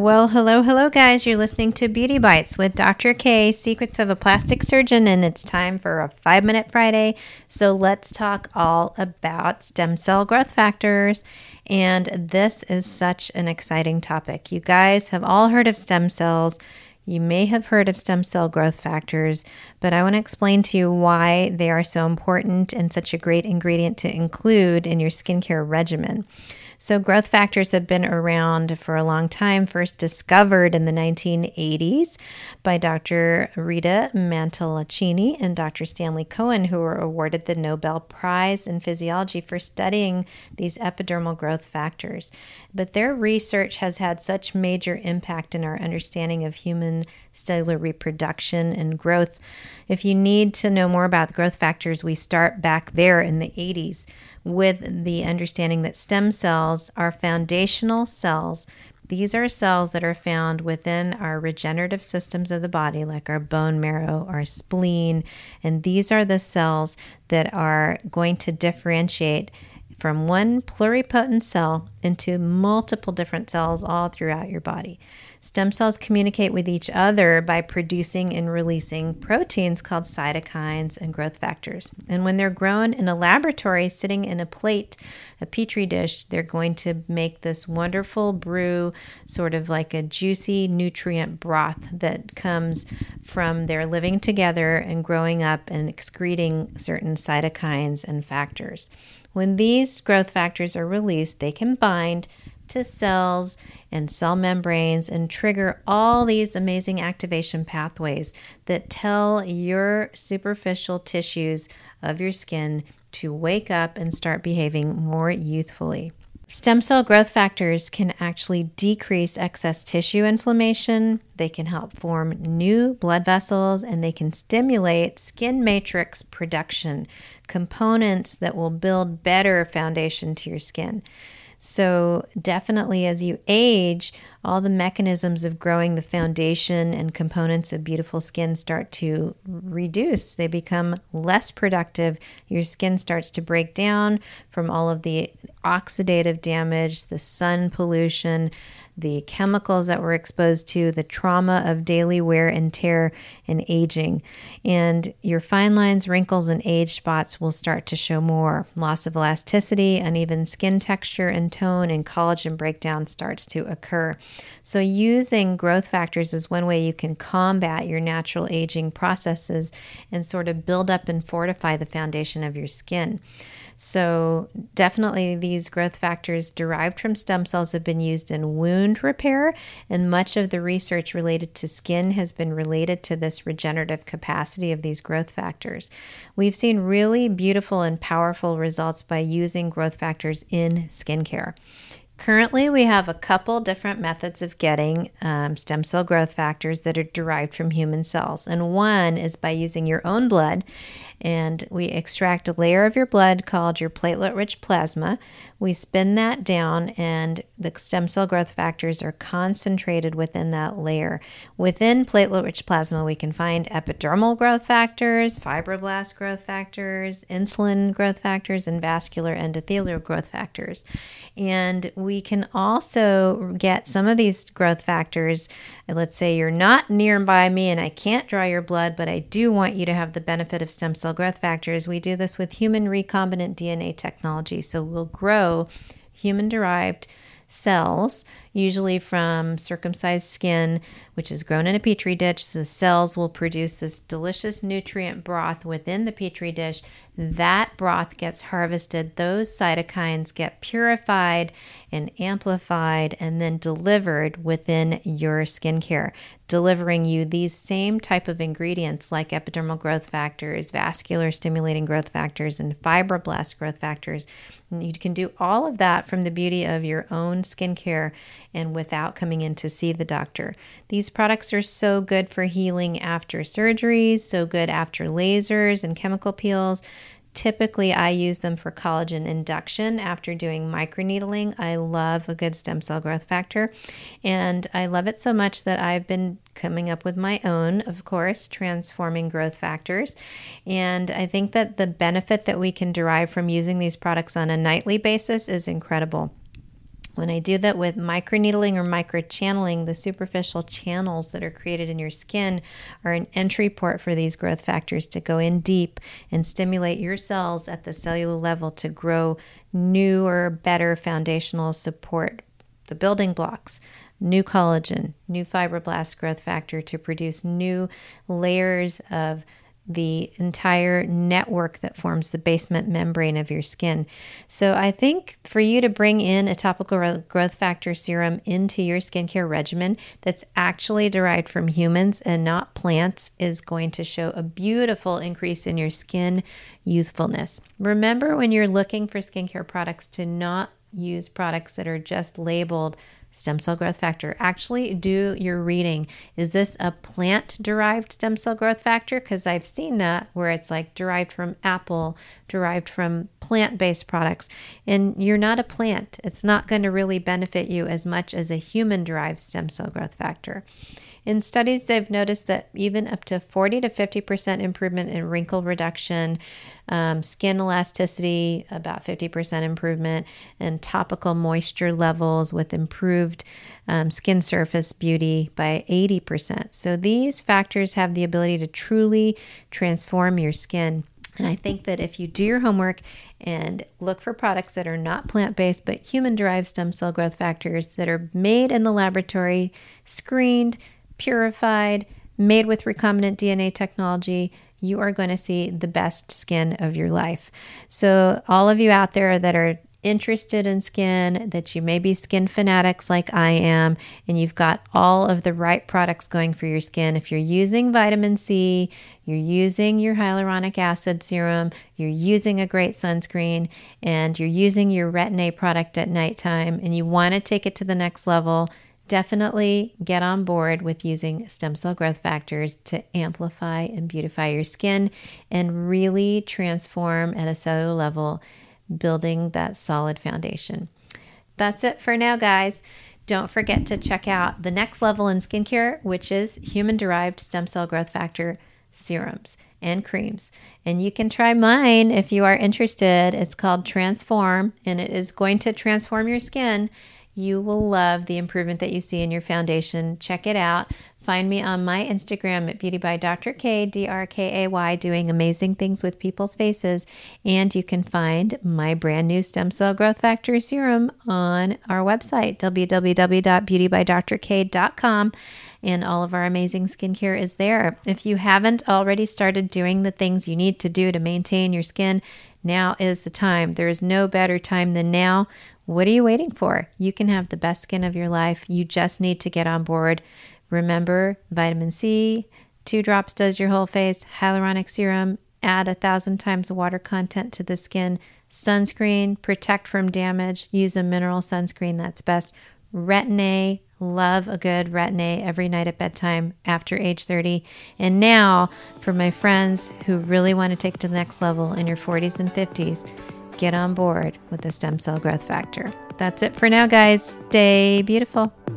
Well, hello, guys. You're listening to Beauty Bites with Dr. K, Secrets of a Plastic Surgeon, and it's time for a 5-Minute Friday. So let's talk all about stem cell growth factors. And this is such an exciting topic. You guys have all heard of stem cells. You may have heard of stem cell growth factors, but I want to explain to you why they are so important and such a great ingredient to include in your skincare regimen. So growth factors have been around for a long time, first discovered in the 1980s by Dr. Rita Montalcini and Dr. Stanley Cohen, who were awarded the Nobel Prize in Physiology for studying these epidermal growth factors. But their research has had such major impact in our understanding of human cellular reproduction and growth. If you need to know more about the growth factors, we start back there in the 80s with the understanding that stem cells are foundational cells. These are cells that are found within our regenerative systems of the body, like our bone marrow, our spleen, and these are the cells that are going to differentiate from one pluripotent cell into multiple different cells all throughout your body. Stem cells communicate with each other by producing and releasing proteins called cytokines and growth factors. And when they're grown in a laboratory sitting in a plate, a petri dish, they're going to make this wonderful brew, sort of like a juicy nutrient broth that comes from their living together and growing up and excreting certain cytokines and factors. When these growth factors are released, they can bind to cells and cell membranes and trigger all these amazing activation pathways that tell your superficial tissues of your skin to wake up and start behaving more youthfully. Stem cell growth factors can actually decrease excess tissue inflammation. They can help form new blood vessels, and they can stimulate skin matrix production, components that will build better foundation to your skin. So definitely as you age, all the mechanisms of growing the foundation and components of beautiful skin start to reduce. They become less productive. Your skin starts to break down from all of the oxidative damage, the sun pollution, the chemicals that we're exposed to, the trauma of daily wear and tear and aging. And your fine lines, wrinkles, and age spots will start to show more. Loss of elasticity, uneven skin texture and tone, and collagen breakdown starts to occur. So using growth factors is one way you can combat your natural aging processes and sort of build up and fortify the foundation of your skin. So definitely these growth factors derived from stem cells have been used in wound repair, and much of the research related to skin has been related to this regenerative capacity of these growth factors. We've seen really beautiful and powerful results by using growth factors in skincare. Currently, we have a couple different methods of getting stem cell growth factors that are derived from human cells. And one is by using your own blood, and we extract a layer of your blood called your platelet-rich plasma. We spin that down, and the stem cell growth factors are concentrated within that layer. Within platelet-rich plasma, we can find epidermal growth factors, fibroblast growth factors, insulin growth factors, and vascular endothelial growth factors. And we can also get some of these growth factors. Let's say you're not nearby me and I can't draw your blood, but I do want you to have the benefit of stem cell growth factors. We do this with human recombinant DNA technology. So we'll grow human-derived cells, usually from circumcised skin, which is grown in a petri dish. The cells will produce this delicious nutrient broth within the petri dish. That broth gets harvested. Those cytokines get purified and amplified and then delivered within your skincare, delivering you these same type of ingredients like epidermal growth factors, vascular stimulating growth factors, and fibroblast growth factors. And you can do all of that from the beauty of your own skincare and without coming in to see the doctor. These products are so good for healing after surgeries, so good after lasers and chemical peels. Typically, I use them for collagen induction after doing microneedling. I love a good stem cell growth factor, and I love it so much that I've been coming up with my own, of course, transforming growth factors. And I think that the benefit that we can derive from using these products on a nightly basis is incredible. When I do that with microneedling or microchanneling, the superficial channels that are created in your skin are an entry port for these growth factors to go in deep and stimulate your cells at the cellular level to grow new or better foundational support, the building blocks, new collagen, new fibroblast growth factor to produce new layers of the entire network that forms the basement membrane of your skin. So I think for you to bring in a topical growth factor serum into your skincare regimen that's actually derived from humans and not plants is going to show a beautiful increase in your skin youthfulness. Remember, when you're looking for skincare products, to not use products that are just labeled stem cell growth factor. Actually do your reading. Is this a plant-derived stem cell growth factor? Because I've seen that where it's like derived from apple, derived from plant-based products, and you're not a plant. It's not going to really benefit you as much as a human-derived stem cell growth factor. In studies, they've noticed that even up to 40 to 50% improvement in wrinkle reduction, skin elasticity, about 50% improvement, and topical moisture levels with improved skin surface beauty by 80%. So these factors have the ability to truly transform your skin. And I think that if you do your homework and look for products that are not plant-based but human-derived stem cell growth factors that are made in the laboratory, screened, purified, made with recombinant DNA technology, you are going to see the best skin of your life. So all of you out there that are interested in skin, that you may be skin fanatics like I am, and you've got all of the right products going for your skin. If you're using vitamin C, you're using your hyaluronic acid serum, you're using a great sunscreen, and you're using your Retin-A product at nighttime, and you want to take it to the next level, definitely get on board with using stem cell growth factors to amplify and beautify your skin and really transform at a cellular level, building that solid foundation. That's it for now, guys. Don't forget to check out the next level in skincare, which is human-derived stem cell growth factor serums and creams. And you can try mine if you are interested. It's called Transform, and it is going to transform your skin. You will love the improvement that you see in your foundation. Check it out. Find me on my Instagram at Beauty by Dr. K, DRKAY, doing amazing things with people's faces. And you can find my brand new stem cell growth factor serum on our website, www.beautybydrk.com. And all of our amazing skincare is there. If you haven't already started doing the things you need to do to maintain your skin, now is the time. There is no better time than now. What are you waiting for? You can have the best skin of your life. You just need to get on board. Remember, vitamin C, 2 drops does your whole face, hyaluronic serum, add 1,000 times the water content to the skin, sunscreen, protect from damage, use a mineral sunscreen, that's best. Retin-A, love a good Retin-A every night at bedtime after age 30. And now, for my friends who really want to take it to the next level in your 40s and 50s, get on board with the stem cell growth factor. That's it for now, guys. Stay beautiful.